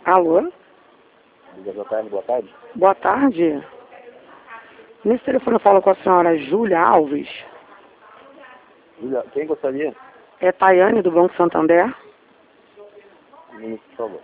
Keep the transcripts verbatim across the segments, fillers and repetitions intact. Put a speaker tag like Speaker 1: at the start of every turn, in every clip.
Speaker 1: Alô?
Speaker 2: Boa tarde, boa tarde.
Speaker 1: Boa tarde. Nesse telefone eu falo com a senhora Júlia Alves.
Speaker 2: Júlia, quem gostaria?
Speaker 1: É Tayane, do Banco Santander.
Speaker 2: Um minuto, por favor.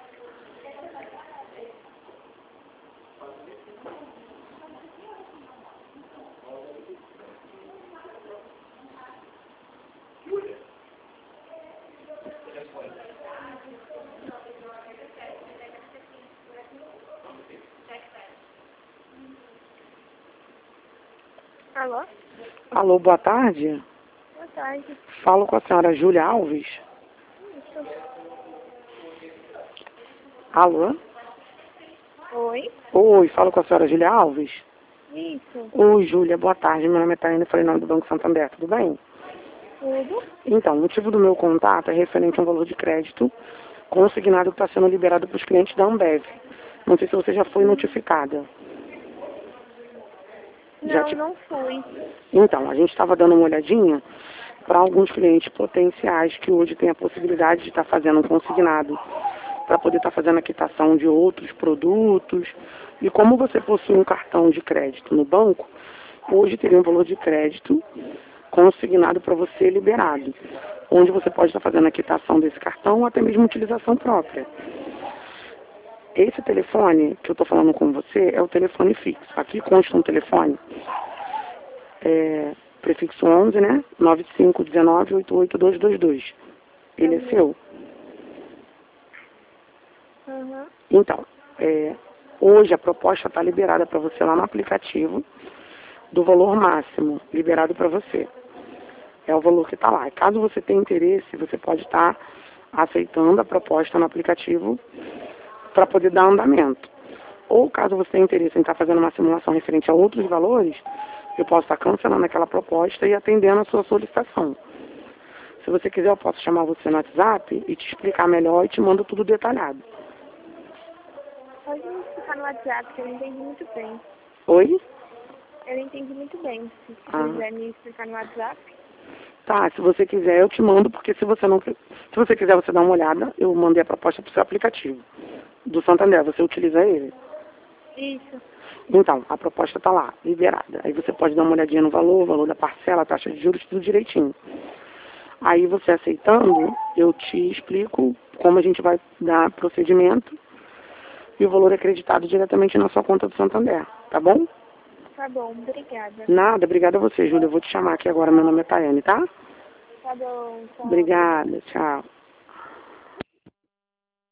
Speaker 3: Alô?
Speaker 1: Alô, boa tarde.
Speaker 3: Boa tarde.
Speaker 1: Falo com a senhora Júlia Alves.
Speaker 3: Isso.
Speaker 1: Alô?
Speaker 3: Oi?
Speaker 1: Oi, falo com a senhora Júlia Alves.
Speaker 3: Isso.
Speaker 1: Oi, Júlia, boa tarde. Meu nome é Tayane, falei em nome do Banco Santander, tudo bem?
Speaker 3: Tudo?
Speaker 1: Então, o motivo do meu contato é referente a um valor de crédito consignado que está sendo liberado para os clientes da Ambev. Não sei se você já foi notificada. Já
Speaker 3: Não,
Speaker 1: te-
Speaker 3: não fui.
Speaker 1: Então, a gente estava dando uma olhadinha para alguns clientes potenciais que hoje têm a possibilidade de estar fazendo um consignado para poder estar fazendo a quitação de outros produtos. E como você possui um cartão de crédito no banco, hoje teria um valor de crédito consignado para você liberado, onde você pode estar fazendo a quitação desse cartão ou até mesmo utilização própria. Esse telefone que eu estou falando com você é o telefone fixo. Aqui consta um telefone, é, prefixo onze, né? nove cinco um nove, oito oito dois dois dois. Ele é seu?
Speaker 3: Uhum.
Speaker 1: Então, é, hoje a proposta está liberada para você lá no aplicativo, do valor máximo liberado para você. É o valor que está lá. Caso você tenha interesse, você pode estar aceitando a proposta no aplicativo para poder dar andamento. Ou caso você tenha interesse em estar fazendo uma simulação referente a outros valores, eu posso estar cancelando aquela proposta e atendendo a sua solicitação. Se você quiser, eu posso chamar você no WhatsApp e te explicar melhor e te mando tudo detalhado.
Speaker 3: Pode me explicar no WhatsApp, que eu não entendi muito bem.
Speaker 1: Oi?
Speaker 3: Eu não entendi muito bem. Se
Speaker 1: Ah.
Speaker 3: quiser me explicar no WhatsApp.
Speaker 1: Tá, se você quiser, eu te mando, porque se você não... Se você quiser, você dá uma olhada, eu mandei a proposta para o seu aplicativo do Santander, você utiliza ele?
Speaker 3: Isso.
Speaker 1: Então, a proposta está lá, liberada. Aí você pode dar uma olhadinha no valor, o valor da parcela, a taxa de juros, tudo direitinho. Aí você aceitando, eu te explico como a gente vai dar procedimento e o valor é acreditado diretamente na sua conta do Santander, tá bom?
Speaker 3: Tá bom, obrigada.
Speaker 1: Nada, obrigada a você, Júlia. Eu vou te chamar aqui agora, meu nome é Tayane, tá?
Speaker 3: Tá bom, tchau.
Speaker 1: Obrigada, tchau.